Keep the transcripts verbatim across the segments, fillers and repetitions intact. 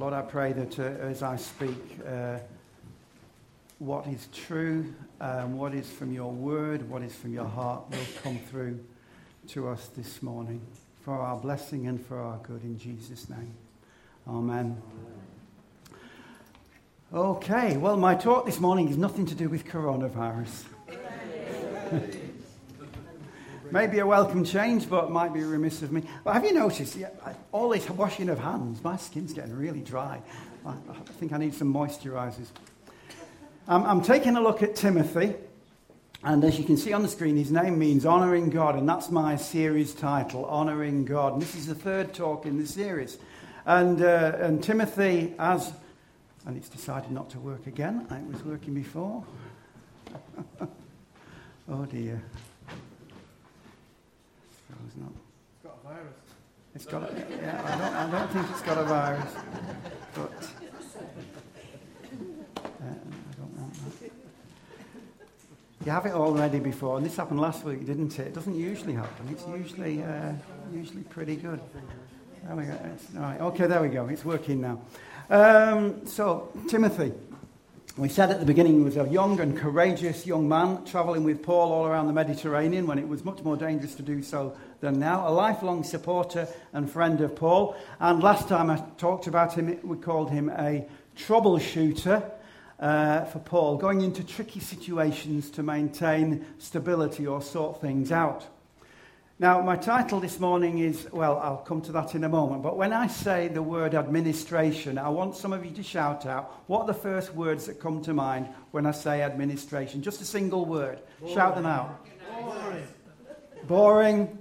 Lord, I pray that uh, as I speak, uh, what is true, um, what is from your word, what is from your heart will come through to us this morning for our blessing and for our good in Jesus' name. Amen. Okay, well, my talk this morning is nothing to do with coronavirus. Maybe a welcome change, but might be remiss of me. But have you noticed, yeah, all this washing of hands, my skin's getting really dry. I, I think I need some moisturisers. Um, I'm taking a look at Timothy, and as you can see on the screen, his name means honouring God, and that's my series title, Honouring God. And this is the third talk in the series. And, uh, and Timothy, as, and it's decided not to work again. It was working before. Oh dear. It's not. It's got a virus. It's got a, yeah, I don't, I don't think it's got a virus, but uh, I don't want that. You have it already before, and this happened last week, didn't it? It doesn't usually happen. It's usually uh, usually pretty good. There we go. It's, all right. Okay, there we go. It's working now. Um, so, Timothy. We said at the beginning he was a young and courageous young man travelling with Paul all around the Mediterranean when it was much more dangerous to do so than now. A lifelong supporter and friend of Paul. And last time I talked about him, we called him a troubleshooter uh, for Paul, going into tricky situations to maintain stability or sort things out. Now, my title this morning is, well, I'll come to that in a moment, but when I say the word administration, I want some of you to shout out, what are the first words that come to mind when I say administration? Just a single word. Boring. Shout them out. Boring. Boring.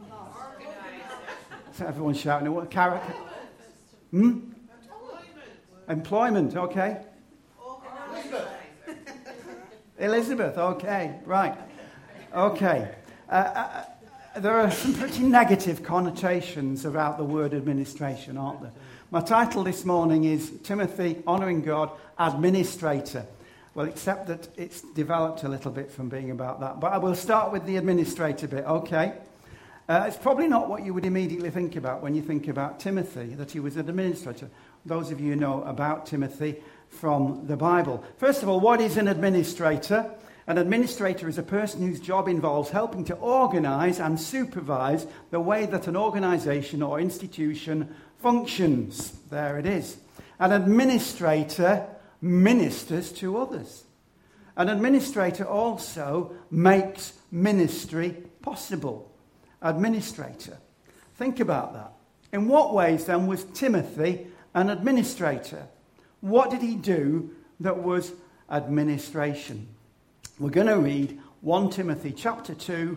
So everyone's shouting. What character? Hmm? Employment. Employment, okay. Elizabeth. Elizabeth, okay, right. Okay. Uh, uh, There are some pretty negative connotations about the word administration, aren't there? My title this morning is Timothy, Honouring God, Administrator. Well, except that it's developed a little bit from being about that. But I will start with the administrator bit, okay? Uh, it's probably not what you would immediately think about when you think about Timothy, that he was an administrator. Those of you who know about Timothy from the Bible. First of all, what is an administrator? An administrator is a person whose job involves helping to organise and supervise the way that an organisation or institution functions. There it is. An administrator ministers to others. An administrator also makes ministry possible. Administrator. Think about that. In what ways then was Timothy an administrator? What did he do that was administration? We're going to read First Timothy chapter two,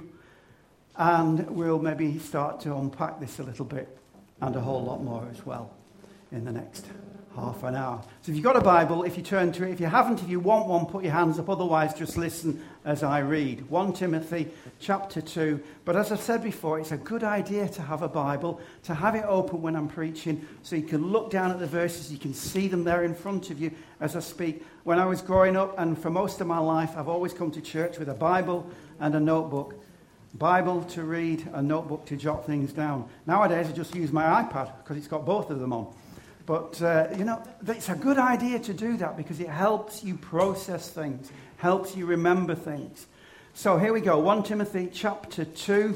and we'll maybe start to unpack this a little bit and a whole lot more as well in the next half an hour. So if you've got a Bible, if you turn to it, if you haven't, if you want one, put your hands up, otherwise just listen as I read. First Timothy chapter two. But as I said before, it's a good idea to have a Bible, to have it open when I'm preaching, so you can look down at the verses, you can see them there in front of you as I speak. When I was growing up, and for most of my life, I've always come to church with a Bible and a notebook. Bible to read, a notebook to jot things down. Nowadays, I just use my iPad because it's got both of them on. But, uh, you know, it's a good idea to do that because it helps you process things, helps you remember things. So here we go, First Timothy chapter two,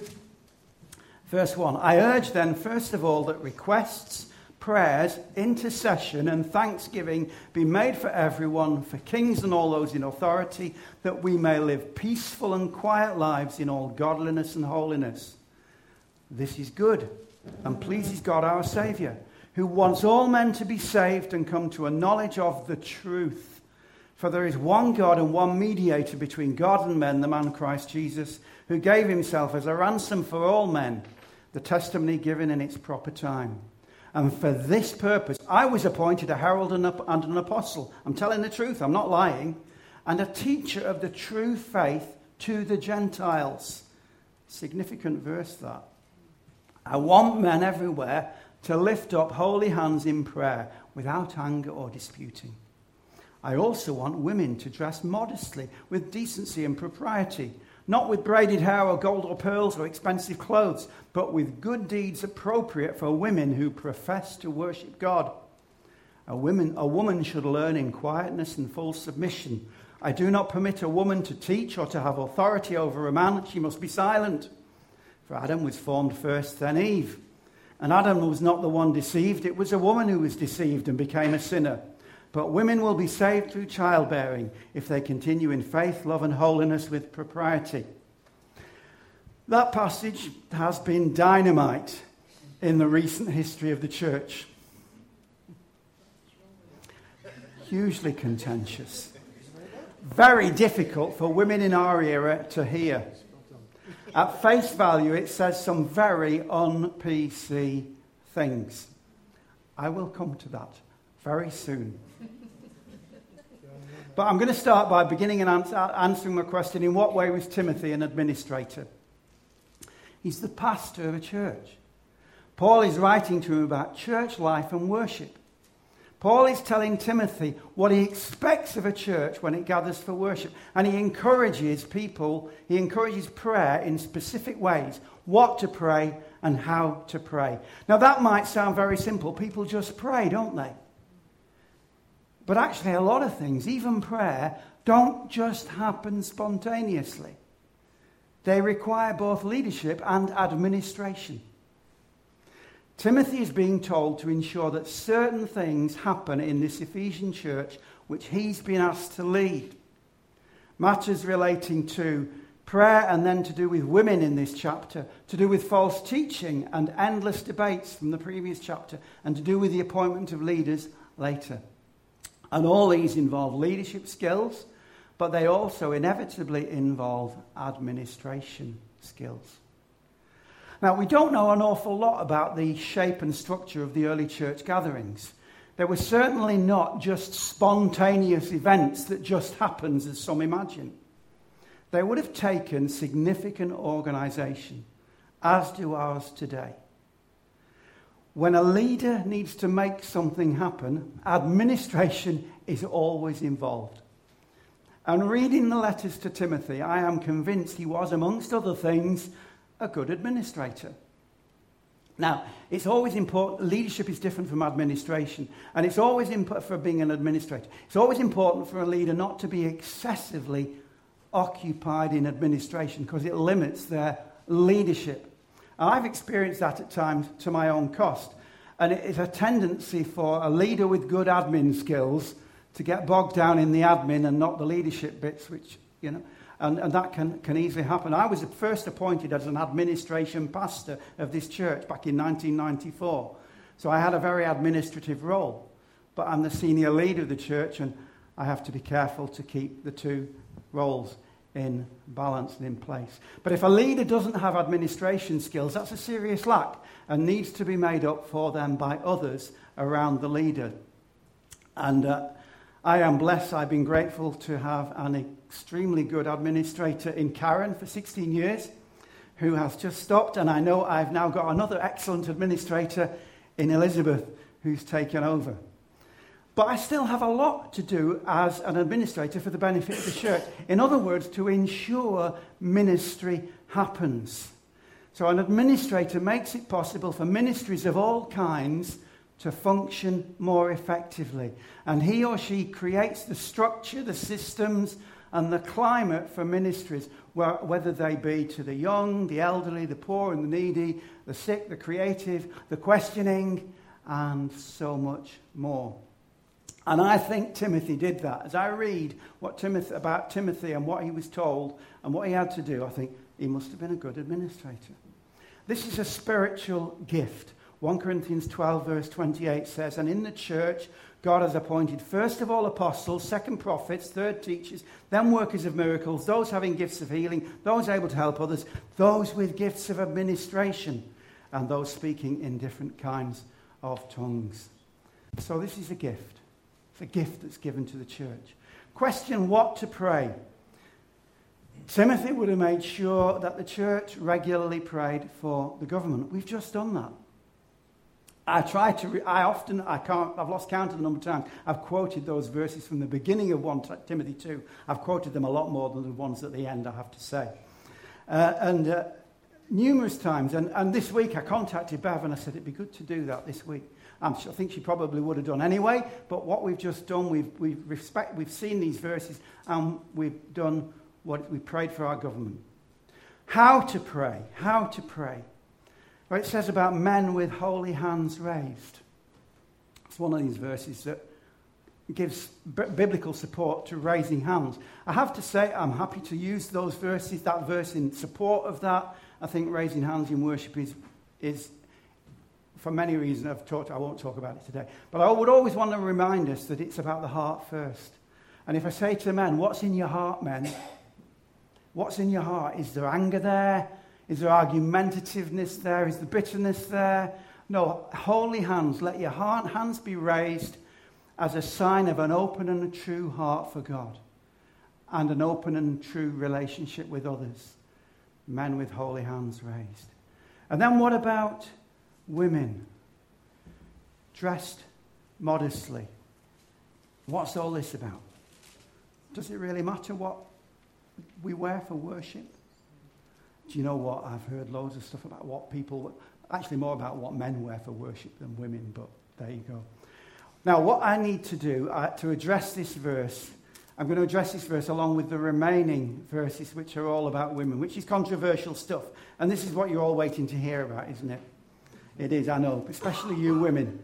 verse one. I urge then, first of all, that requests, prayers, intercession, and thanksgiving be made for everyone, for kings and all those in authority, that we may live peaceful and quiet lives in all godliness and holiness. This is good and pleases God our Saviour, who wants all men to be saved and come to a knowledge of the truth. For there is one God and one mediator between God and men, the man Christ Jesus, who gave himself as a ransom for all men, the testimony given in its proper time. And for this purpose, I was appointed a herald and an apostle. I'm telling the truth, I'm not lying. And a teacher of the true faith to the Gentiles. Significant verse that. I want men everywhere to lift up holy hands in prayer without anger or disputing. I also want women to dress modestly with decency and propriety, not with braided hair or gold or pearls or expensive clothes, but with good deeds appropriate for women who profess to worship God. A woman, a woman should learn in quietness and full submission. I do not permit a woman to teach or to have authority over a man. She must be silent. For Adam was formed first, then Eve. And Adam was not the one deceived. It was a woman who was deceived and became a sinner. But women will be saved through childbearing if they continue in faith, love, and holiness with propriety. That passage has been dynamite in the recent history of the church. Hugely contentious. Very difficult for women in our era to hear. At face value, it says some very un-P C things. I will come to that very soon. But I'm going to start by beginning and answer, answering my question, in what way was Timothy an administrator? He's the pastor of a church. Paul is writing to him about church life and worship. Paul is telling Timothy what he expects of a church when it gathers for worship. And he encourages people, he encourages prayer in specific ways, what to pray and how to pray. Now that might sound very simple. People just pray, don't they? But actually a lot of things, even prayer, don't just happen spontaneously. They require both leadership and administration. Timothy is being told to ensure that certain things happen in this Ephesian church which he's been asked to lead. Matters relating to prayer and then to do with women in this chapter, to do with false teaching and endless debates from the previous chapter, and to do with the appointment of leaders later. And all these involve leadership skills, but they also inevitably involve administration skills. Now, we don't know an awful lot about the shape and structure of the early church gatherings. They were certainly not just spontaneous events that just happens as some imagine. They would have taken significant organisation, as do ours today. When a leader needs to make something happen, administration is always involved. And reading the letters to Timothy, I am convinced he was, amongst other things, a good administrator. Now, it's always important, leadership is different from administration, and it's always important for being an administrator. It's always important for a leader not to be excessively occupied in administration because it limits their leadership. And I've experienced that at times to my own cost. And it is a tendency for a leader with good admin skills to get bogged down in the admin and not the leadership bits, which, you know, and, and that can, can easily happen. I was first appointed as an administration pastor of this church back in nineteen ninety-four. So I had a very administrative role. But I'm the senior leader of the church, and I have to be careful to keep the two roles in balance and in place. But if a leader doesn't have administration skills, that's a serious lack and needs to be made up for them by others around the leader. And uh, I am blessed. I've been grateful to have an extremely good administrator in Karen for sixteen years who has just stopped. And I know I've now got another excellent administrator in Elizabeth who's taken over. But I still have a lot to do as an administrator for the benefit of the church. In other words, to ensure ministry happens. So an administrator makes it possible for ministries of all kinds to function more effectively. And he or she creates the structure, the systems, and the climate for ministries, whether they be to the young, the elderly, the poor and the needy, the sick, the creative, the questioning, and so much more. And I think Timothy did that. As I read what Timothy, about Timothy and what he was told and what he had to do, I think he must have been a good administrator. This is a spiritual gift. First Corinthians twelve verse twenty-eight says, and in the church God has appointed first of all apostles, second prophets, third teachers, then workers of miracles, those having gifts of healing, those able to help others, those with gifts of administration, and those speaking in different kinds of tongues. So this is a gift. It's a gift that's given to the church. Question what to pray. Timothy would have made sure that the church regularly prayed for the government. We've just done that. I try to, re- I often, I can't, I've lost count of the number of times I've quoted those verses from the beginning of First Timothy two. I've quoted them a lot more than the ones at the end, I have to say. Uh, and uh, numerous times, and, and this week I contacted Bev and I said it'd be good to do that this week. I'm sure, I think she probably would have done anyway, but what we've just done, we've, we've, respect, we've seen these verses and we've done what we prayed for our government. How to pray, how to pray. Well, it says about men with holy hands raised. It's one of these verses that gives b- biblical support to raising hands. I have to say, I'm happy to use those verses, that verse in support of that. I think raising hands in worship is, is for many reasons, I've talked, I won't talk about it today. But I would always want to remind us that it's about the heart first. And if I say to the men, what's in your heart, men? What's in your heart? Is there anger there? Is there argumentativeness there? Is there bitterness there? No, holy hands, let your heart, hands be raised as a sign of an open and a true heart for God and an open and true relationship with others. Men with holy hands raised. And then what about women? Dressed modestly. What's all this about? Does it really matter what we wear for worship? Do you know what? I've heard loads of stuff about what people, actually more about what men wear for worship than women, but there you go. Now, what I need to do uh, to address this verse, I'm going to address this verse along with the remaining verses which are all about women, which is controversial stuff. And this is what you're all waiting to hear about, isn't it? It is, I know, especially you women.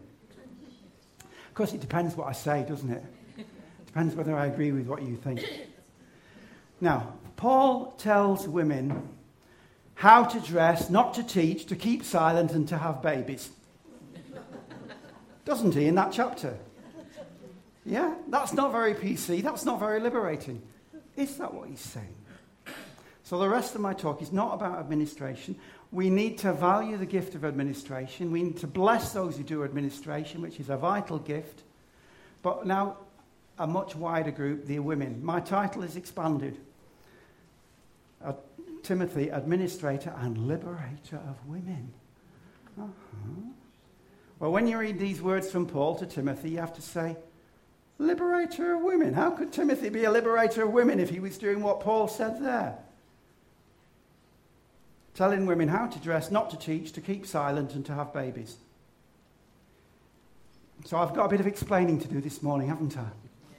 Of course, it depends what I say, doesn't it? It depends whether I agree with what you think. Now, Paul tells women how to dress, not to teach, to keep silent and to have babies. Doesn't he, in that chapter? Yeah, that's not very P C. That's not very liberating. Is that what he's saying? So the rest of my talk is not about administration. We need to value the gift of administration. We need to bless those who do administration, which is a vital gift. But now, a much wider group, the women. My title is expanded. Uh, Timothy, administrator and liberator of women. Uh-huh. Well, when you read these words from Paul to Timothy, you have to say, liberator of women. How could Timothy be a liberator of women if he was doing what Paul said there? Telling women how to dress, not to teach, to keep silent and to have babies. So I've got a bit of explaining to do this morning, haven't I?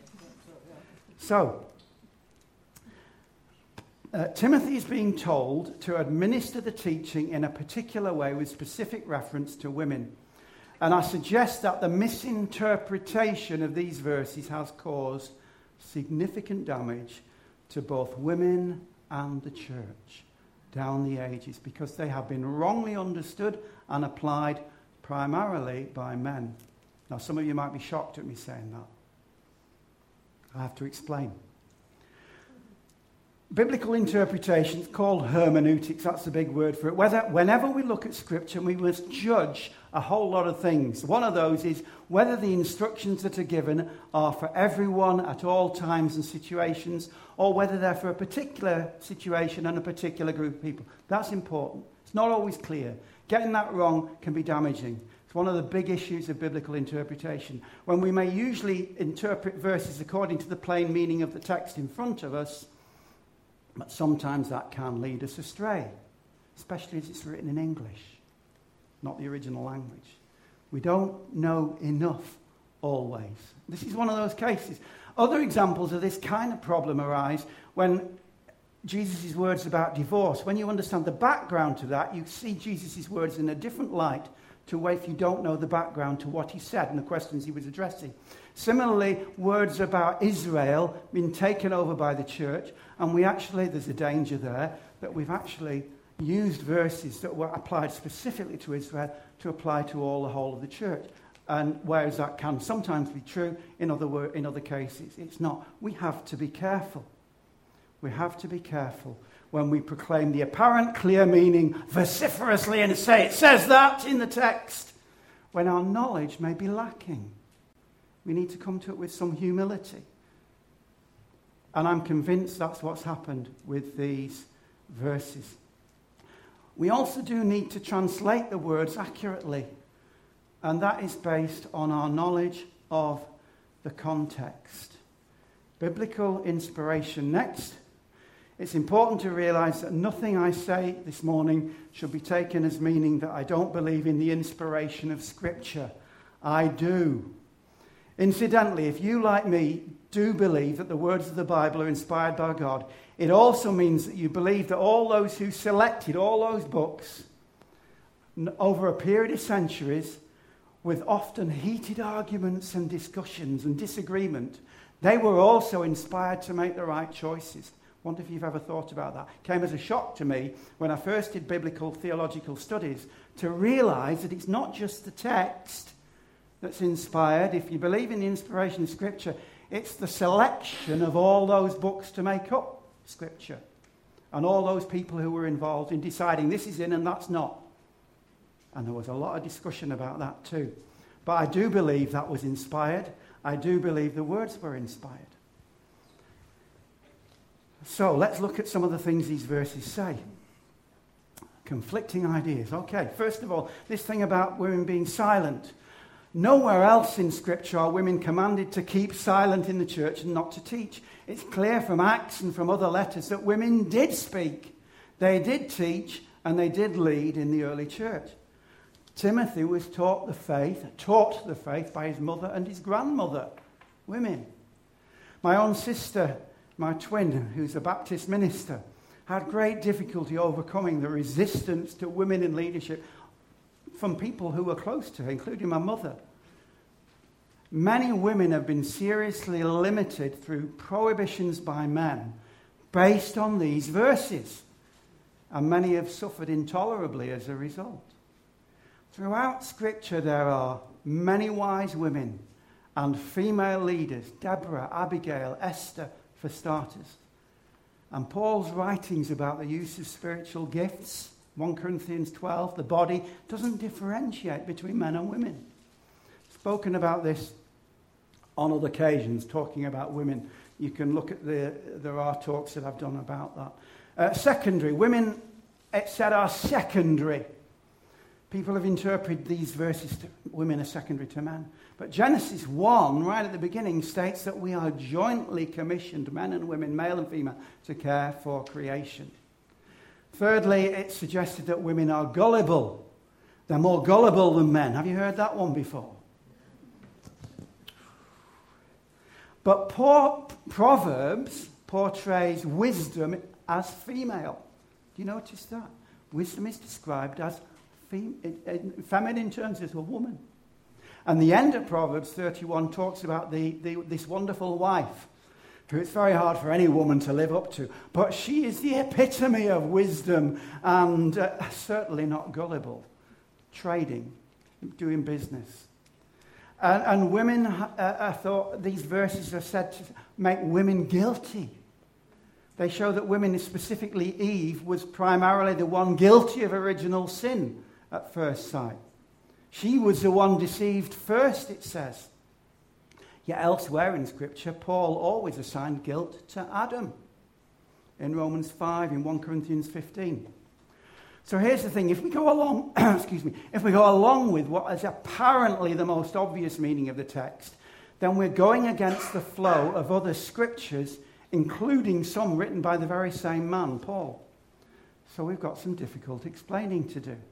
So, uh, Timothy is being told to administer the teaching in a particular way with specific reference to women. And I suggest that the misinterpretation of these verses has caused significant damage to both women and the church down the ages because they have been wrongly understood and applied primarily by men. Now, some of you might be shocked at me saying that. I have to explain. Biblical interpretation is called hermeneutics. That's the big word for it. Whether, whenever we look at Scripture, we must judge a whole lot of things. One of those is whether the instructions that are given are for everyone at all times and situations, or whether they're for a particular situation and a particular group of people. That's important. It's not always clear. Getting that wrong can be damaging. It's one of the big issues of biblical interpretation. When we may usually interpret verses according to the plain meaning of the text in front of us, but sometimes that can lead us astray, especially as it's written in English, not the original language. We don't know enough always. This is one of those cases. Other examples of this kind of problem arise when Jesus' words about divorce. When you understand the background to that, you see Jesus' words in a different light to if you don't know the background to what he said and the questions he was addressing. Similarly, words about Israel being taken over by the church, and we actually, there's a danger there, that we've actually used verses that were applied specifically to Israel to apply to all the whole of the church. And whereas that can sometimes be true, in other, wor- in other cases it's not. We have to be careful. We have to be careful when we proclaim the apparent clear meaning vociferously and say it says that in the text, when our knowledge may be lacking. We need to come to it with some humility. And I'm convinced that's what's happened with these verses. We also do need to translate the words accurately. And that is based on our knowledge of the context. Biblical inspiration next It's important to realize that nothing I say this morning should be taken as meaning that I don't believe in the inspiration of Scripture. I do. Incidentally, if you, like me, do believe that the words of the Bible are inspired by God, it also means that you believe that all those who selected all those books over a period of centuries, with often heated arguments and discussions and disagreement, they were also inspired to make the right choices. I wonder if you've ever thought about that. It came as a shock to me when I first did biblical theological studies to realize that it's not just the text that's inspired. If you believe in the inspiration of Scripture, it's the selection of all those books to make up Scripture and all those people who were involved in deciding this is in and that's not. And there was a lot of discussion about that too. But I do believe that was inspired. I do believe the words were inspired. So let's look at some of the things these verses say. Conflicting ideas. Okay, first of all, this thing about women being silent. Nowhere else in Scripture are women commanded to keep silent in the church and not to teach. It's clear from Acts and from other letters that women did speak. They did teach and they did lead in the early church. Timothy was taught the faith, taught the faith by his mother and his grandmother, women. My own sister, my twin, who's a Baptist minister, had great difficulty overcoming the resistance to women in leadership from people who were close to her, including my mother. Many women have been seriously limited through prohibitions by men based on these verses, and many have suffered intolerably as a result. Throughout Scripture there are many wise women and female leaders, Deborah, Abigail, Esther, for starters. And Paul's writings about the use of spiritual gifts, First Corinthians twelve, the body, doesn't differentiate between men and women. Spoken about this on other occasions, talking about women. You can look at the, there are talks that I've done about that. Uh, secondary, women, it said, are secondary. People have interpreted these verses to women are secondary to men. But Genesis one, right at the beginning, states that we are jointly commissioned, men and women, male and female, to care for creation. Thirdly, it suggested that women are gullible. They're more gullible than men. Have you heard that one before? But poor, Proverbs portrays wisdom as female. Do you notice that? Wisdom is described as fem- in feminine terms as a woman. And the end of Proverbs thirty-one talks about the, the, this wonderful wife, who it's very hard for any woman to live up to. But she is the epitome of wisdom and uh, certainly not gullible. Trading, doing business. And, and women, uh, I thought these verses are said to make women guilty. They show that women, specifically Eve, was primarily the one guilty of original sin at first sight. She was the one deceived first, it says. Yet elsewhere in Scripture, Paul always assigned guilt to Adam. In Romans five, in First Corinthians fifteen. So here's the thing, if we go along, excuse me, if we go along with what is apparently the most obvious meaning of the text, then we're going against the flow of other scriptures, including some written by the very same man, Paul. So we've got some difficult explaining to do.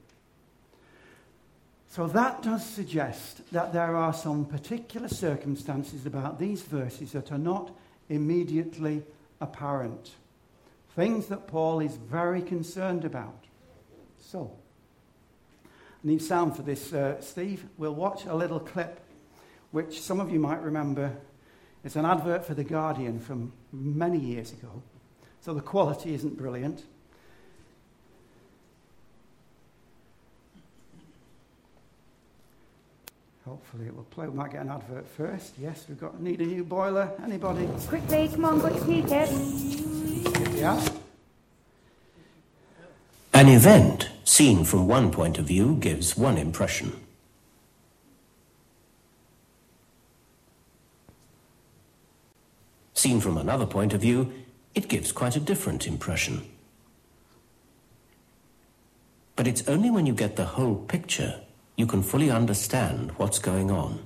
So that does suggest that there are some particular circumstances about these verses that are not immediately apparent. Things that Paul is very concerned about. So, I need sound for this, uh, Steve. We'll watch a little clip, which some of you might remember is an advert for The Guardian from many years ago. So the quality isn't brilliant. Hopefully it will play. We might get an advert first. Yes, we've got need a new boiler. Anybody? Quickly, come on, got your tickets. Yeah. An event seen from one point of view gives one impression. Seen from another point of view, it gives quite a different impression. But it's only when you get the whole picture you can fully understand what's going on.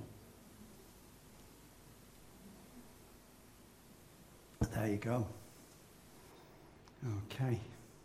There you go. Okay.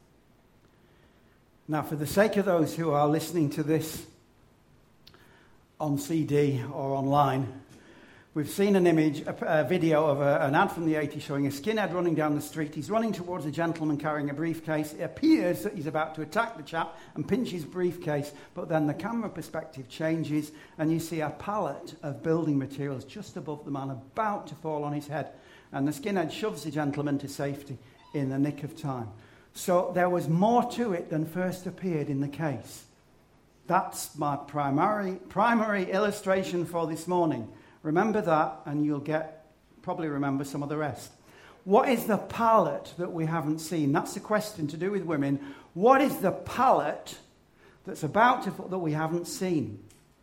Now, for the sake of those who are listening to this on C D or online, we've seen an image, a, a video of a, an ad from the eighties showing a skinhead running down the street. He's running towards a gentleman carrying a briefcase. It appears that he's about to attack the chap and pinch his briefcase, but then the camera perspective changes and you see a pallet of building materials just above the man about to fall on his head. And the skinhead shoves the gentleman to safety in the nick of time. So there was more to it than first appeared in the case. That's my primary, primary illustration for this morning. Remember that, and you'll get probably remember some of the rest. What is the pallet that we haven't seen? That's the question to do with women. What is the pallet that's about to that we haven't seen?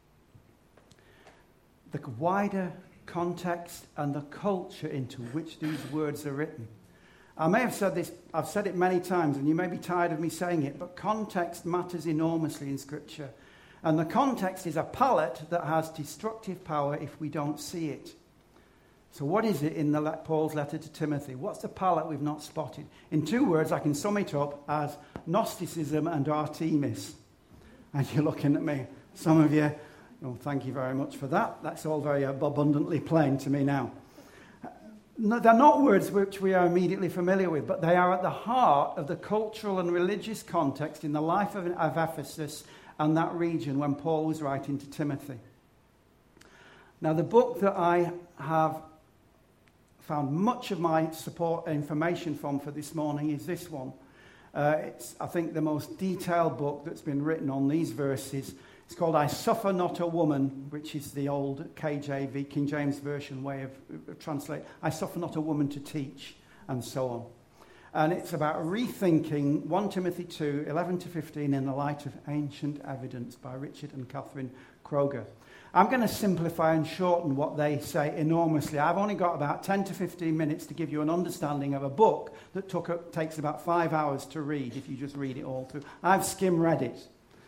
The wider context and the culture into which these words are written. I may have said this, I've said it many times, and you may be tired of me saying it, but context matters enormously in Scripture. And the context is a pallet that has destructive power if we don't see it. So what is it in the, Paul's letter to Timothy? What's the pallet we've not spotted? In two words, I can sum it up as Gnosticism and Artemis. And you're looking at me. Some of you, oh, thank you very much for that. That's all very abundantly plain to me now. No, they're not words which we are immediately familiar with, but they are at the heart of the cultural and religious context in the life of, of Ephesus and that region when Paul was writing to Timothy. Now, the book that I have found much of my support information from for this morning is this one. Uh, it's, I think, the most detailed book that's been written on these verses. It's called I Suffer Not a Woman, which is the old K J V, King James Version way of, of translate. I suffer not a woman to teach, and so on. And it's about rethinking First Timothy two, eleven to fifteen in the light of ancient evidence by Richard and Catherine Kroger. I'm going to simplify and shorten what they say enormously. I've only got about ten to fifteen minutes to give you an understanding of a book that took a, takes about five hours to read if you just read it all through. I've skim read it.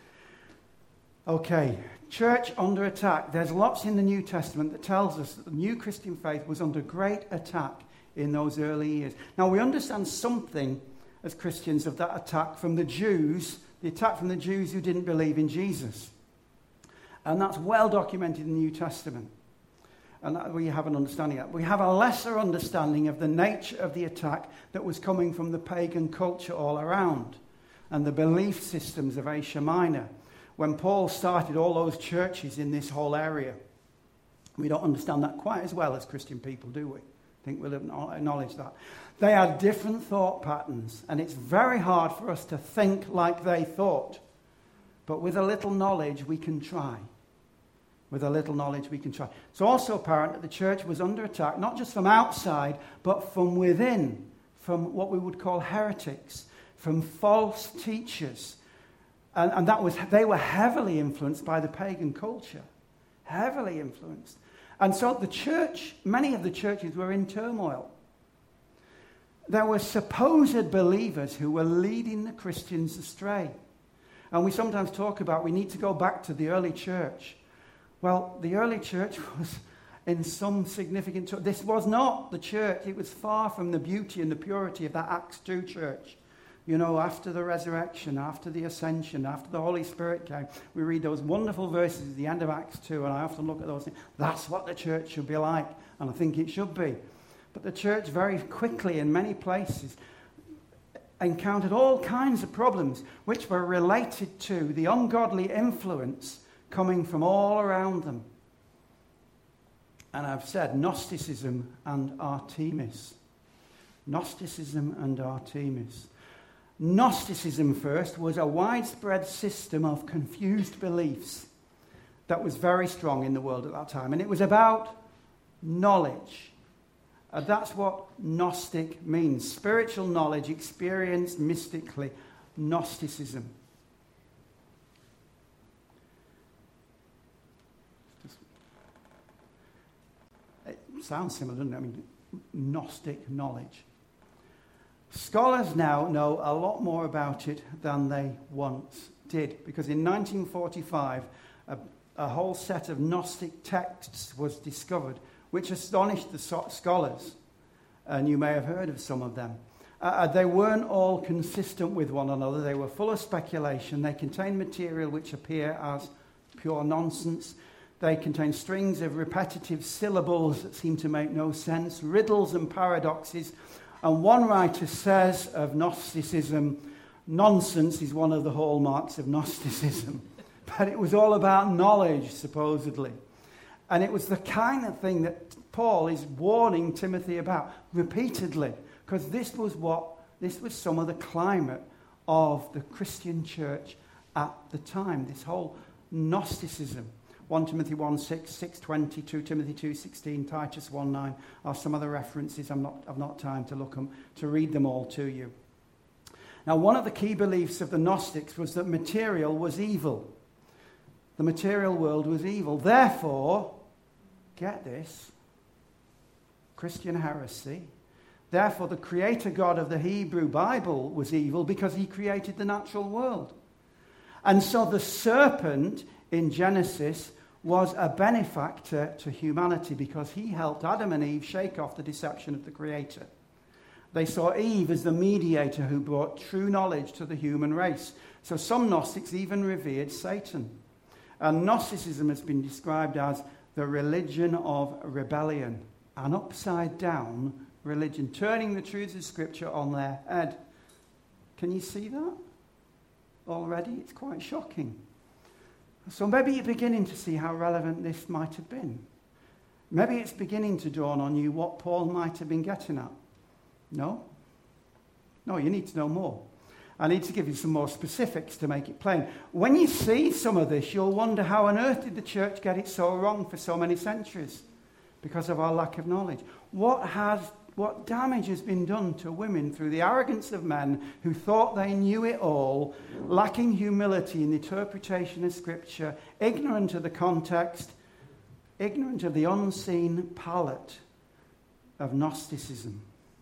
Okay, church under attack. There's lots in the New Testament that tells us that the new Christian faith was under great attack in those early years. Now, we understand something as Christians of that attack from the Jews, the attack from the Jews who didn't believe in Jesus. And that's well documented in the New Testament. And that we have an understanding of that. We have a lesser understanding of the nature of the attack that was coming from the pagan culture all around and the belief systems of Asia Minor. When Paul started all those churches in this whole area, we don't understand that quite as well as Christian people, do we? I think we'll acknowledge that. They had different thought patterns, and it's very hard for us to think like they thought. But with a little knowledge, we can try. With a little knowledge, we can try. It's also apparent that the church was under attack, not just from outside, but from within, from what we would call heretics, from false teachers. And, and that was, they were heavily influenced by the pagan culture. Heavily influenced. And so the church, many of the churches were in turmoil. There were supposed believers who were leading the Christians astray. And we sometimes talk about we need to go back to the early church. Well, the early church was in some significant... This was not the church. It was far from the beauty and the purity of that Acts two church. You know, after the resurrection, after the ascension, after the Holy Spirit came, we read those wonderful verses at the end of Acts two, and I often look at those things. That's what the church should be like, and I think it should be. But the church very quickly, in many places, encountered all kinds of problems which were related to the ungodly influence coming from all around them. And I've said Gnosticism and Artemis. Gnosticism and Artemis. Gnosticism first was a widespread system of confused beliefs that was very strong in the world at that time. And it was about knowledge. And that's what Gnostic means. Spiritual knowledge experienced mystically. Gnosticism. It sounds similar, doesn't it? I mean, Gnostic knowledge. Scholars now know a lot more about it than they once did, because in nineteen forty-five, a, a whole set of Gnostic texts was discovered, which astonished the so- scholars, and you may have heard of some of them. Uh, they weren't all consistent with one another. They were full of speculation. They contained material which appear as pure nonsense. They contain strings of repetitive syllables that seem to make no sense, riddles and paradoxes. And one writer says of Gnosticism, nonsense is one of the hallmarks of Gnosticism. But it was all about knowledge, supposedly. And it was the kind of thing that Paul is warning Timothy about repeatedly. Because this was what, this was some of the climate of the Christian church at the time. This whole Gnosticism. First Timothy one six, six twenty, Second Timothy two sixteen, Titus one nine are some other references. I'm not, I've not time to look them, to read them all to you. Now, one of the key beliefs of the Gnostics was that material was evil. The material world was evil. Therefore, get this, Christian heresy. Therefore, the creator God of the Hebrew Bible was evil because he created the natural world. And so the serpent in Genesis was a benefactor to humanity because he helped Adam and Eve shake off the deception of the Creator. They saw Eve as the mediator who brought true knowledge to the human race. So some Gnostics even revered Satan. And Gnosticism has been described as the religion of rebellion, an upside-down religion, turning the truths of Scripture on their head. Can you see that already? It's quite shocking. So maybe you're beginning to see how relevant this might have been. Maybe it's beginning to dawn on you what Paul might have been getting at. No? No, you need to know more. I need to give you some more specifics to make it plain. When you see some of this, you'll wonder how on earth did the church get it so wrong for so many centuries? Because of our lack of knowledge. What has, what damage has been done to women through the arrogance of men who thought they knew it all, lacking humility in the interpretation of Scripture, ignorant of the context, ignorant of the unseen palette of Gnosticism.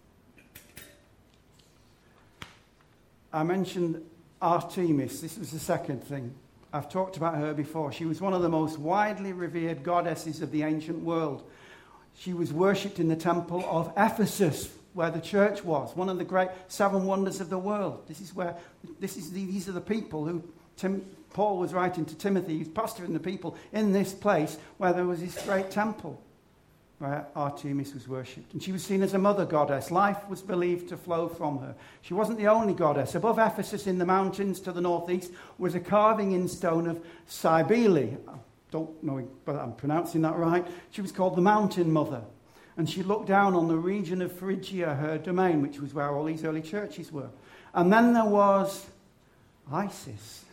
I mentioned Artemis. This was the second thing. I've talked about her before. She was one of the most widely revered goddesses of the ancient world. She was worshipped in the temple of Ephesus, where the church was, one of the great seven wonders of the world. This is where, this is the, these are the people who Tim, Paul was writing to Timothy. He's pastoring the people in this place where there was this great temple where Artemis was worshipped. And she was seen as a mother goddess. Life was believed to flow from her. She wasn't the only goddess. Above Ephesus in the mountains to the northeast was a carving in stone of Cybele. I don't know whether I'm pronouncing that right. She was called the Mountain Mother. And she looked down on the region of Phrygia, her domain, which was where all these early churches were. And then there was ISIS.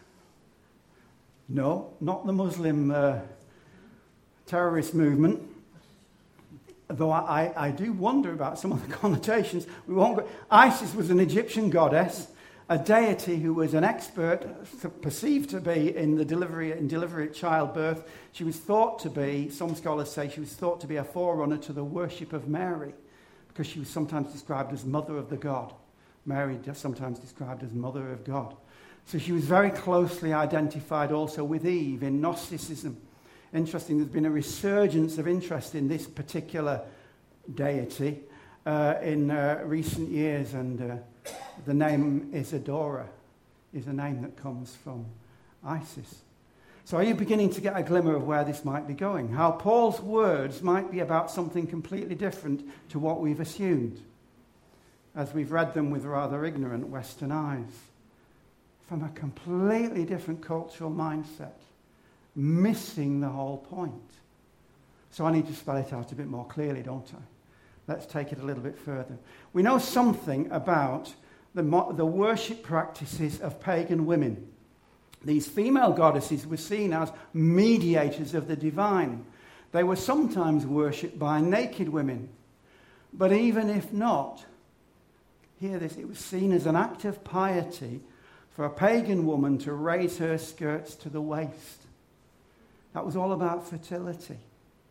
No, not the Muslim uh, terrorist movement. Though I, I do wonder about some of the connotations. We won't go. Isis was an Egyptian goddess, a deity who was an expert, perceived to be in the delivery in delivery at childbirth. She was thought to be, some scholars say, she was thought to be a forerunner to the worship of Mary, because she was sometimes described as mother of the god. Mary sometimes described as mother of God. So she was very closely identified also with Eve in Gnosticism. Interesting, there's been a resurgence of interest in this particular deity uh, in uh, recent years, and uh, the name Isadora is a name that comes from Isis. So are you beginning to get a glimmer of where this might be going? How Paul's words might be about something completely different to what we've assumed, as we've read them with rather ignorant Western eyes, from a completely different cultural mindset. Missing the whole point. So I need to spell it out a bit more clearly, don't I? Let's take it a little bit further. We know something about the, the worship practices of pagan women. These female goddesses were seen as mediators of the divine. They were sometimes worshipped by naked women. But even if not, hear this, it was seen as an act of piety for a pagan woman to raise her skirts to the waist. That was all about fertility.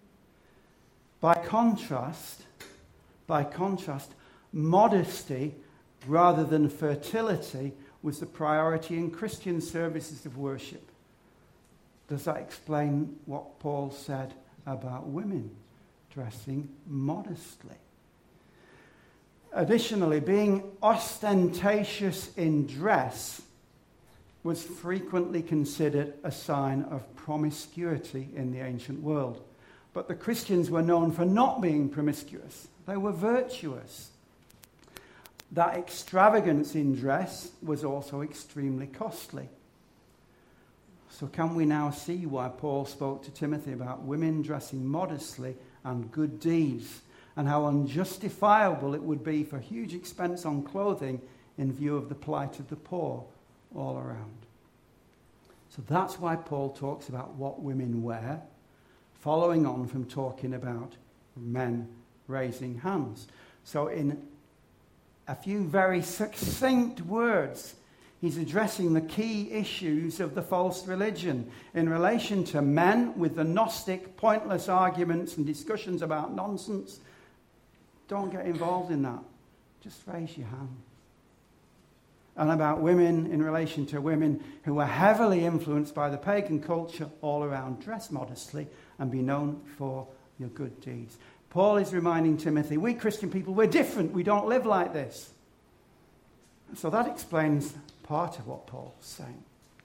By contrast, by contrast, modesty rather than fertility was the priority in Christian services of worship. Does that explain what Paul said about women dressing modestly? Additionally, being ostentatious in dress was frequently considered a sign of promiscuity in the ancient world. But the Christians were known for not being promiscuous. They were virtuous. That extravagance in dress was also extremely costly. So can we now see why Paul spoke to Timothy about women dressing modestly and good deeds, and how unjustifiable it would be for huge expense on clothing in view of the plight of the poor all around? So that's why Paul talks about what women wear, following on from talking about men raising hands. So in a few very succinct words, he's addressing the key issues of the false religion in relation to men with the Gnostic pointless arguments and discussions about nonsense. Don't get involved in that. Just raise your hand. And about women in relation to women who are heavily influenced by the pagan culture all around. Dress modestly and be known for your good deeds. Paul is reminding Timothy, we Christian people, we're different. We don't live like this. So that explains part of what Paul's saying.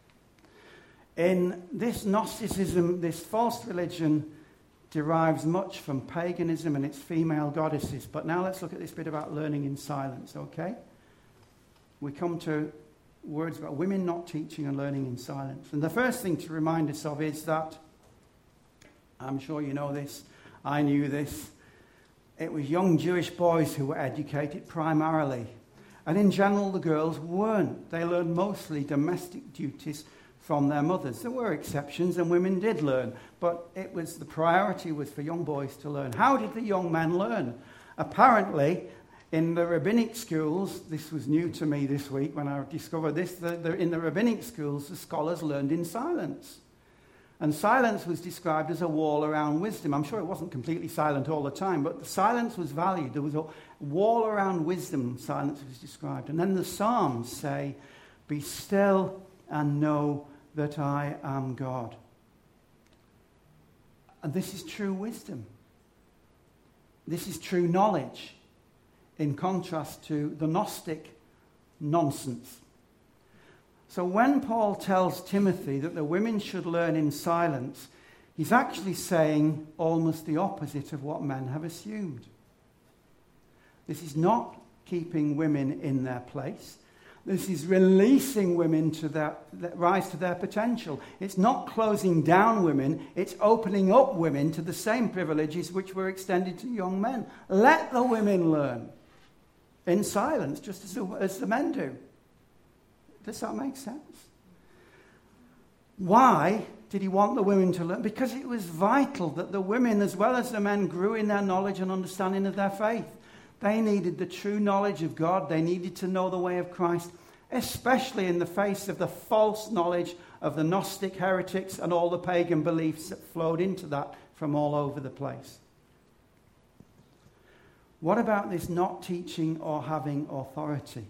In this Gnosticism, this false religion derives much from paganism and its female goddesses. But now let's look at this bit about learning in silence, okay? We come to words about women not teaching and learning in silence. And the first thing to remind us of is that, I'm sure you know this, I knew this, it was young Jewish boys who were educated primarily. And in general, the girls weren't. They learned mostly domestic duties from their mothers. There were exceptions, and women did learn, but it was the priority was for young boys to learn. How did the young men learn? Apparently, in the rabbinic schools, this was new to me this week when I discovered this, the, the, in the rabbinic schools, the scholars learned in silence. And silence was described as a wall around wisdom. I'm sure it wasn't completely silent all the time, but the silence was valued. There was a wall around wisdom, silence was described. And then the Psalms say, be still and know that I am God. And this is true wisdom. This is true knowledge, in contrast to the Gnostic nonsense. So when Paul tells Timothy that the women should learn in silence, he's actually saying almost the opposite of what men have assumed. This is not keeping women in their place. This is releasing women to their, rise to their potential. It's not closing down women, it's opening up women to the same privileges which were extended to young men. Let the women learn in silence, just as the, as the men do. Does that make sense? Why did he want the women to learn? Because it was vital that the women, as well as the men, grew in their knowledge and understanding of their faith. They needed the true knowledge of God. They needed to know the way of Christ, especially in the face of the false knowledge of the Gnostic heretics and all the pagan beliefs that flowed into that from all over the place. What about this not teaching or having authority?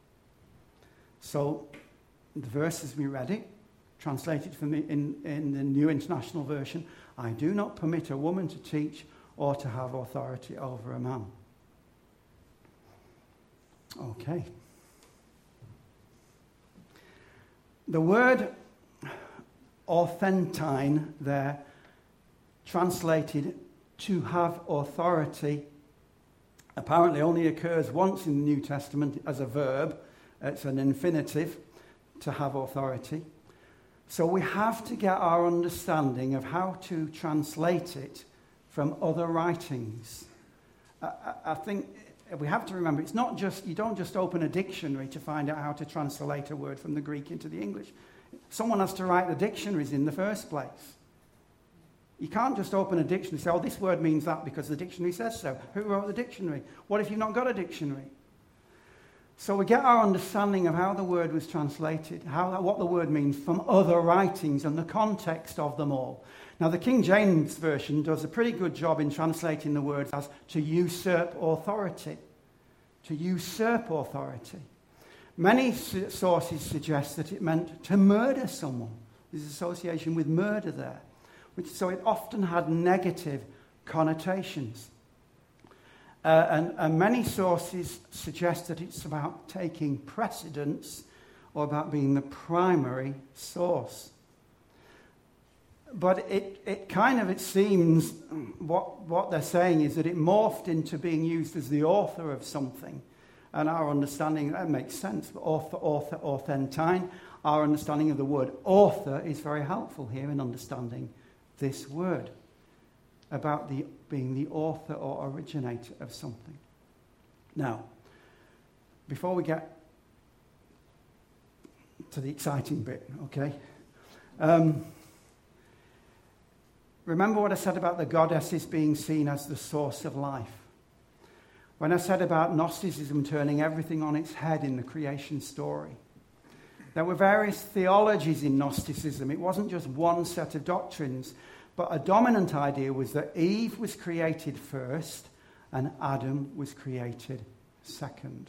So, the verses we read it, translated from the, in, in the New International Version, I do not permit a woman to teach or to have authority over a man. Okay. The word authentine there, translated to have authority, apparently only occurs once in the New Testament as a verb. It's an infinitive, to have authority. So we have to get our understanding of how to translate it from other writings. I, I, I think we have to remember, it's not just, you don't just open a dictionary to find out how to translate a word from the Greek into the English. Someone has to write the dictionaries in the first place. You can't just open a dictionary and say, oh, this word means that because the dictionary says so. Who wrote the dictionary? What if you've not got a dictionary? So we get our understanding of how the word was translated, how, what the word means from other writings and the context of them all. Now, the King James Version does a pretty good job in translating the words as to usurp authority. To usurp authority. Many sources suggest that it meant to murder someone. There's association with murder there. Which, so it often had negative connotations. Uh, and, and many sources suggest that it's about taking precedence or about being the primary source. But it, it kind of, it seems, what, what they're saying is that it morphed into being used as the author of something. And our understanding, that makes sense, author, author, authentine, our understanding of the word author is very helpful here in understanding this word, about the, being the author or originator of something. Now, before we get to the exciting bit, okay? Um, remember what I said about the goddesses being seen as the source of life. When I said about Gnosticism turning everything on its head in the creation story, there were various theologies in Gnosticism. It wasn't just one set of doctrines, but a dominant idea was that Eve was created first and Adam was created second.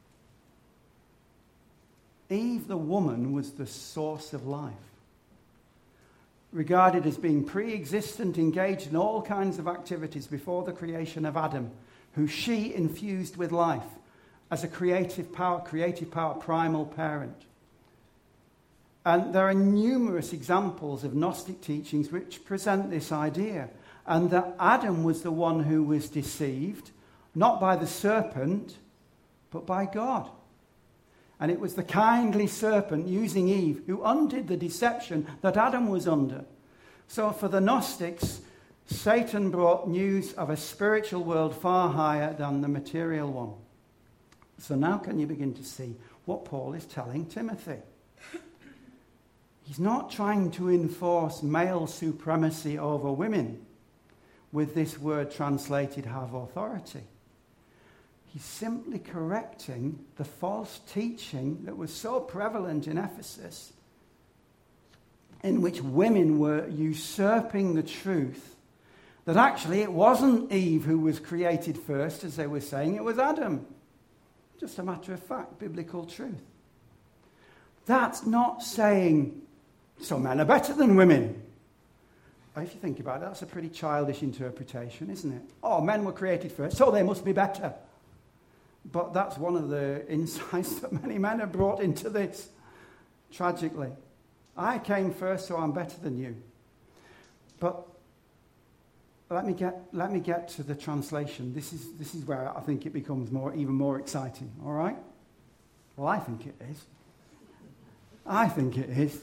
Eve, the woman, was the source of life, regarded as being pre-existent, engaged in all kinds of activities before the creation of Adam, who she infused with life as a creative power, creative power, primal parent. And there are numerous examples of Gnostic teachings which present this idea, and that Adam was the one who was deceived, not by the serpent, but by God. And it was the kindly serpent using Eve who undid the deception that Adam was under. So for the Gnostics, Satan brought news of a spiritual world far higher than the material one. So now can you begin to see what Paul is telling Timothy? He's not trying to enforce male supremacy over women with this word translated have authority. He's simply correcting the false teaching that was so prevalent in Ephesus, in which women were usurping the truth that actually it wasn't Eve who was created first, as they were saying, it was Adam. Just a matter of fact, biblical truth. That's not saying so men are better than women. If you think about it, that's a pretty childish interpretation, isn't it? Oh, men were created first, so they must be better. But that's one of the insights that many men have brought into this, tragically. I came first, so I'm better than you. But let me get let me get to the translation. This is this is where I think it becomes more even more exciting. All right? Well, I think it is. I think it is.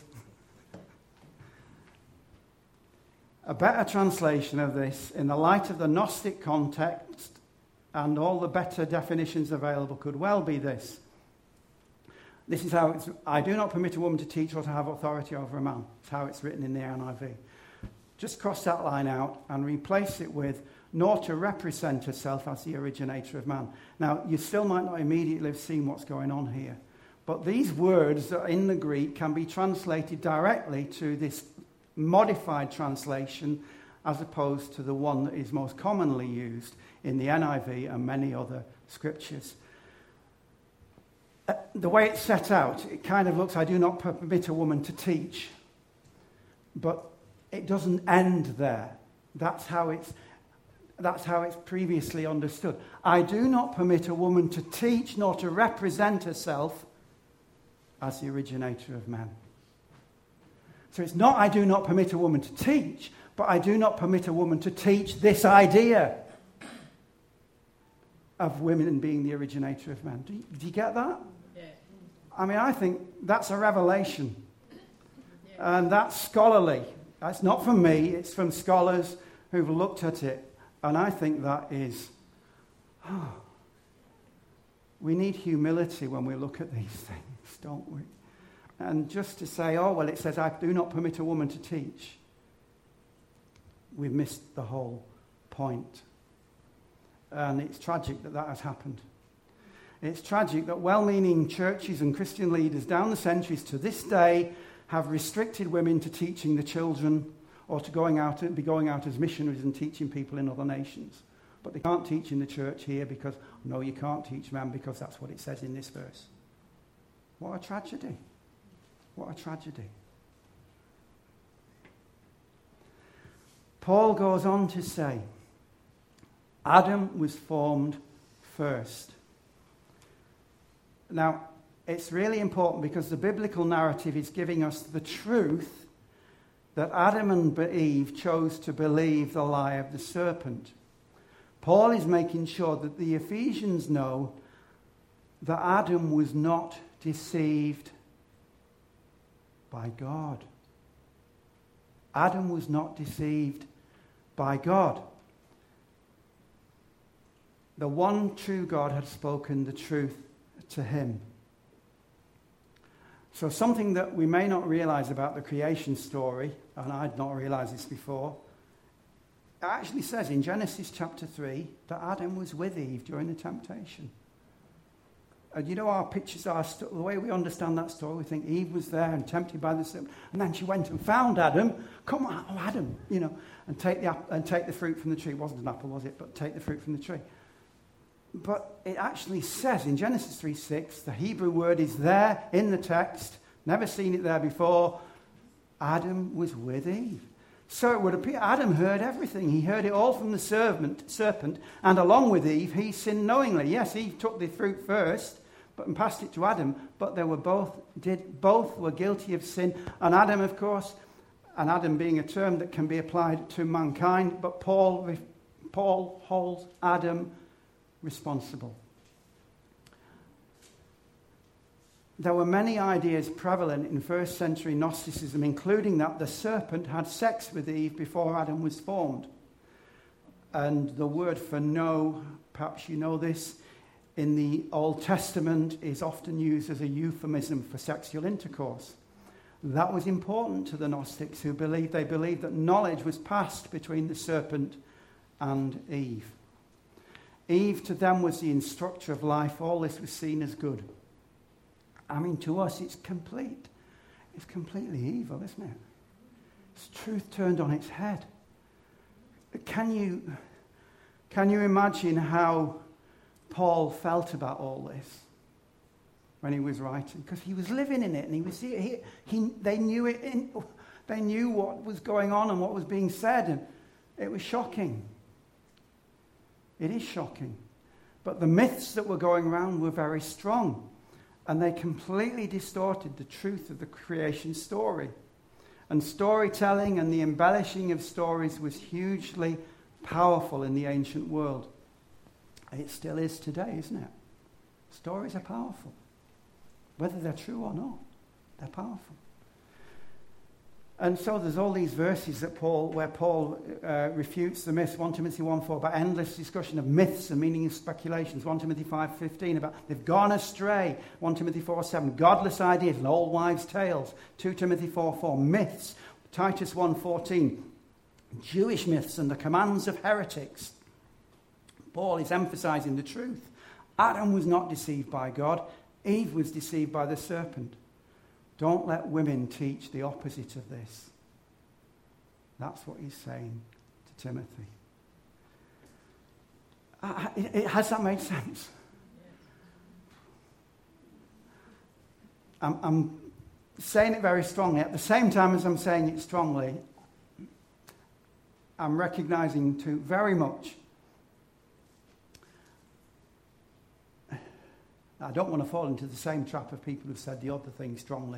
A better translation of this, in the light of the Gnostic context and all the better definitions available, could well be this. This is how it's, I do not permit a woman to teach or to have authority over a man. It's how it's written in the N I V. Just cross that line out and replace it with, nor to represent herself as the originator of man. Now, you still might not immediately have seen what's going on here, but these words that are in the Greek can be translated directly to this modified translation as opposed to the one that is most commonly used in the N I V and many other scriptures. Uh, the way it's set out, it kind of looks, I do not permit a woman to teach. But it doesn't end there. That's how it's, that's how it's previously understood. I do not permit a woman to teach nor to represent herself as the originator of man. So it's not I do not permit a woman to teach, but I do not permit a woman to teach this idea of women being the originator of man. Do you, do you get that? Yeah. I mean, I think that's a revelation. Yeah. And that's scholarly. That's not from me, it's from scholars who've looked at it. And I think that is, oh, we need humility when we look at these things, don't we? And just to say, oh, well, it says, I do not permit a woman to teach. We've missed the whole point. And it's tragic that that has happened. It's tragic that well-meaning churches and Christian leaders down the centuries to this day have restricted women to teaching the children or to going out and be going out as missionaries and teaching people in other nations. But they can't teach in the church here because, no, you can't teach men because that's what it says in this verse. What a tragedy. What a tragedy. Paul goes on to say, Adam was formed first. Now, it's really important because the biblical narrative is giving us the truth that Adam and Eve chose to believe the lie of the serpent. Paul is making sure that the Ephesians know that Adam was not deceived by God. Adam was not deceived by God. The one true God had spoken the truth to him. So something that we may not realize about the creation story, and I'd not realized this before, it actually says in Genesis chapter three that Adam was with Eve during the temptation. And you know, our pictures are, st- the way we understand that story, we think Eve was there and tempted by the serpent, and then she went and found Adam. Come on, oh, Adam, you know, and take the ap- and take the fruit from the tree. It wasn't an apple, was it? But take the fruit from the tree. But it actually says in Genesis three six, the Hebrew word is there in the text, never seen it there before. Adam was with Eve. So it would appear Adam heard everything. He heard it all from the serpent, serpent, and along with Eve, he sinned knowingly. Yes, Eve took the fruit first, but and passed it to Adam. But they were both did both were guilty of sin, and Adam, of course, and Adam being a term that can be applied to mankind. But Paul, Paul holds Adam responsible. There were many ideas prevalent in first century Gnosticism, including that the serpent had sex with Eve before Adam was formed. And the word for no, perhaps you know this, in the Old Testament is often used as a euphemism for sexual intercourse. That was important to the Gnostics, who believed they believed that knowledge was passed between the serpent and Eve. Eve to them was the instructor of life. All this was seen as good. I mean, to us, it's complete. It's completely evil, isn't it? It's truth turned on its head. Can you, can you imagine how Paul felt about all this when he was writing? Because he was living in it, and he was he, he they knew it. In, they knew what was going on and what was being said, and it was shocking. It is shocking, but the myths that were going around were very strong. And they completely distorted the truth of the creation story. And storytelling and the embellishing of stories was hugely powerful in the ancient world. It still is today, isn't it? Stories are powerful. Whether they're true or not, they're powerful. And so there's all these verses that Paul, where Paul uh, refutes the myths. First Timothy one four about endless discussion of myths and meaning of speculations. First Timothy five fifteen about they've gone astray. First Timothy four seven godless ideas and old wives' tales. Second Timothy four four myths. Titus one fourteen Jewish myths and the commands of heretics. Paul is emphasizing the truth. Adam was not deceived by God. Eve was deceived by the serpent. Don't let women teach the opposite of this. That's what he's saying to Timothy. Uh, it, it, has that made sense? I'm, I'm saying it very strongly. At the same time as I'm saying it strongly, I'm recognizing too very much. I don't want to fall into the same trap of people who've said the other thing strongly.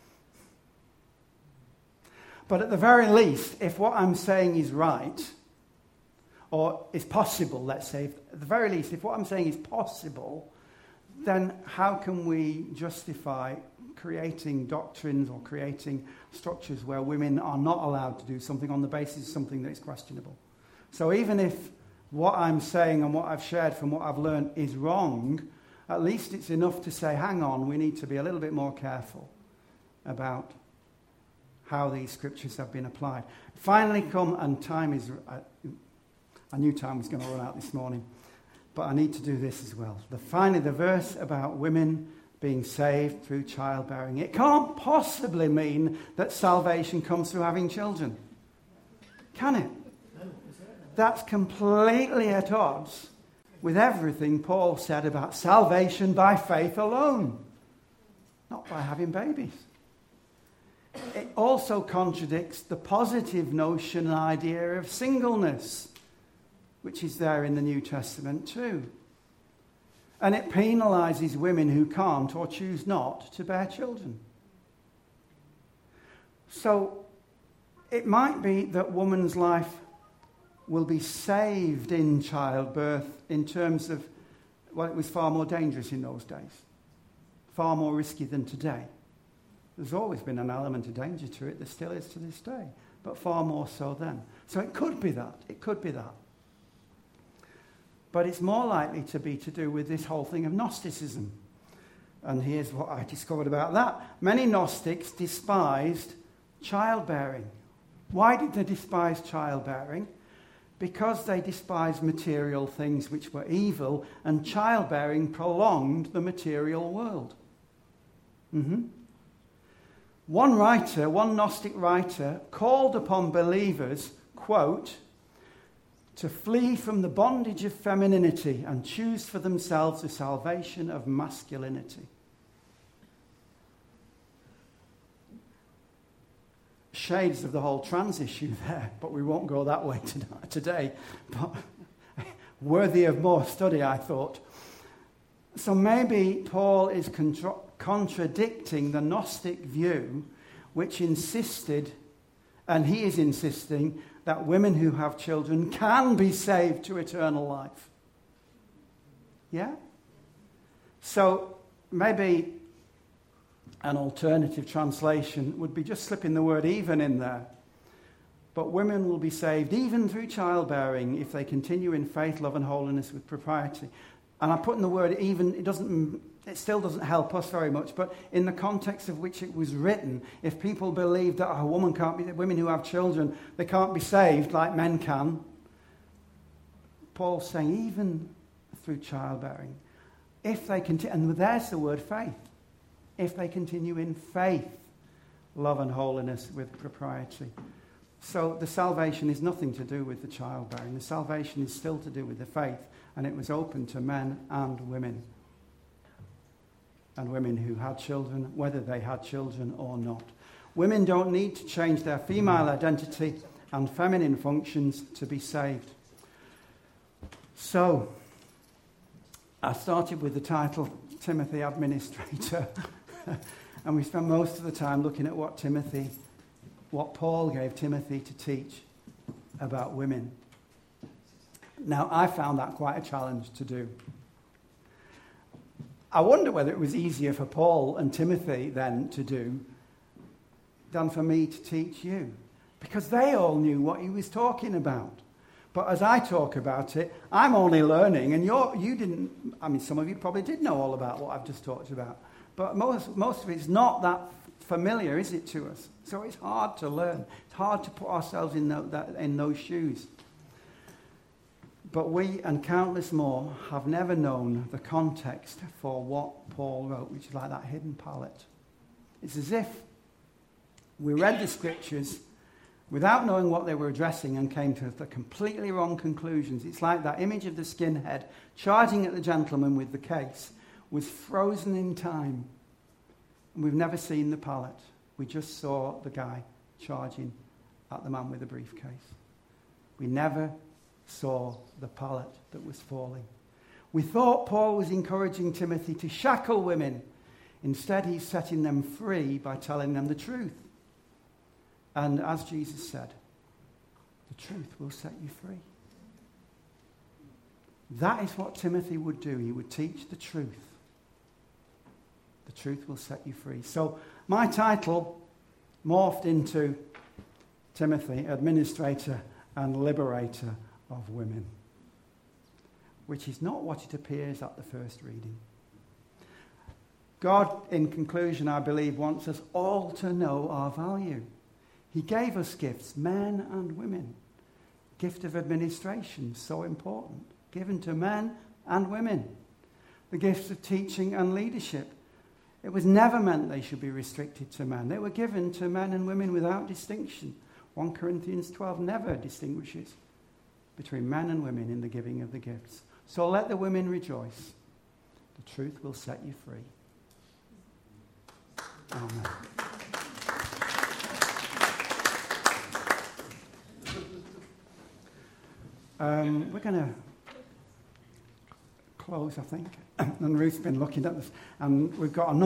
But at the very least, if what I'm saying is right, or is possible, let's say, at the very least, if what I'm saying is possible, then how can we justify creating doctrines or creating structures where women are not allowed to do something on the basis of something that is questionable? So even if what I'm saying and what I've shared from what I've learned is wrong, at least it's enough to say, hang on, we need to be a little bit more careful about how these scriptures have been applied. Finally come, and time is, I, I knew time was going to run out this morning, but I need to do this as well. The, finally, the verse about women being saved through childbearing. It can't possibly mean that salvation comes through having children. Can it? That's completely at odds with everything Paul said about salvation by faith alone, not by having babies. It also contradicts the positive notion and idea of singleness. which is there in the New Testament too. And it penalises women who can't or choose not to bear children. So it might be that woman's life will be saved in childbirth in terms of, well, it was far more dangerous in those days, far more risky than today. There's always been an element of danger to it, there still is to this day, but far more so then. So it could be that, it could be that. But it's more likely to be to do with this whole thing of Gnosticism. And here's what I discovered about that. Many Gnostics despised childbearing. Why did they despise childbearing? Because they despised material things which were evil, and childbearing prolonged the material world. Mm-hmm. One writer, one Gnostic writer, called upon believers, quote, to flee from the bondage of femininity and choose for themselves the salvation of masculinity. Shades of the whole trans issue there, but we won't go that way today. But worthy of more study, I thought. So maybe Paul is contra- contradicting the Gnostic view, which insisted, and he is insisting, that women who have children can be saved to eternal life. Yeah? So maybe an alternative translation would be just slipping the word even in there. But women will be saved even through childbearing if they continue in faith, love and holiness with propriety. And I put in the word even, it doesn't, it still doesn't help us very much, but in the context of which it was written, if people believe that a woman can't be, women who have children, they can't be saved like men can, Paul's saying even through childbearing, if they continue, and there's the word faith, if they continue in faith, love and holiness with propriety. So the salvation is nothing to do with the childbearing. The salvation is still to do with the faith, and it was open to men and women. And women who had children, whether they had children or not. Women don't need to change their female identity and feminine functions to be saved. So, I started with the title, Timothy Administrator. And we spent most of the time looking at what Timothy, what Paul gave Timothy to teach about women. Now, I found that quite a challenge to do. I wonder whether it was easier for Paul and Timothy then to do than for me to teach you. Because they all knew what he was talking about. But as I talk about it, I'm only learning, and you're, you didn't, I mean, some of you probably did know all about what I've just talked about. But most, most of it's not that familiar, is it, to us? So it's hard to learn. It's hard to put ourselves in, the, that, in those shoes. But we and countless more have never known the context for what Paul wrote, which is like that hidden palette. It's as if we read the scriptures without knowing what they were addressing and came to the completely wrong conclusions. It's like that image of the skinhead charging at the gentleman with the case was frozen in time. And we've never seen the palette. We just saw the guy charging at the man with the briefcase. We never saw the pallet that was falling. We thought Paul was encouraging Timothy to shackle women. Instead, he's setting them free by telling them the truth. And as Jesus said, the truth will set you free. That is what Timothy would do. He would teach the truth. The truth will set you free. So my title morphed into Timothy, Administrator and Liberator of Women, which is not what it appears at the first reading. God, in conclusion, I believe, wants us all to know our value. He gave us gifts, men and women. Gift of administration, so important, given to men and women. The gifts of teaching and leadership. It was never meant they should be restricted to men. They were given to men and women without distinction. First Corinthians twelve never distinguishes between men and women in the giving of the gifts. So let the women rejoice. The truth will set you free. Amen. Um, we're going to close, I think. And Ruth's been looking at this. And we've got a